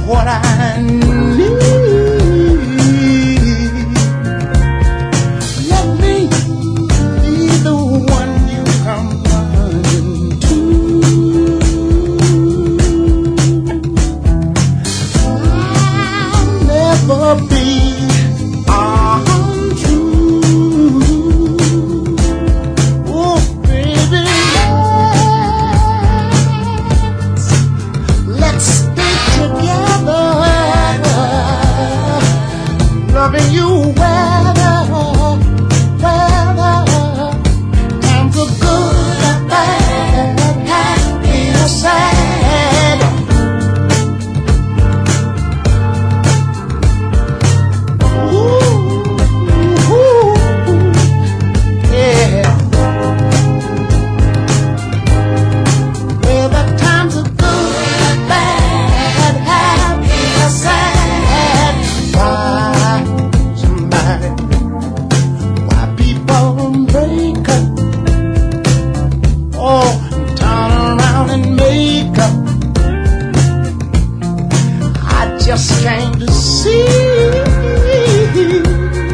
what I need. Let me be the one you come running to. I'll never be untrue. Oh, baby, let's stay together, loving you weather, times are good and bad, happy or sad. Ooh, yeah. Well, the times are good and bad, happy or sad. Why people break up? Oh, turn around and make up. I just came to see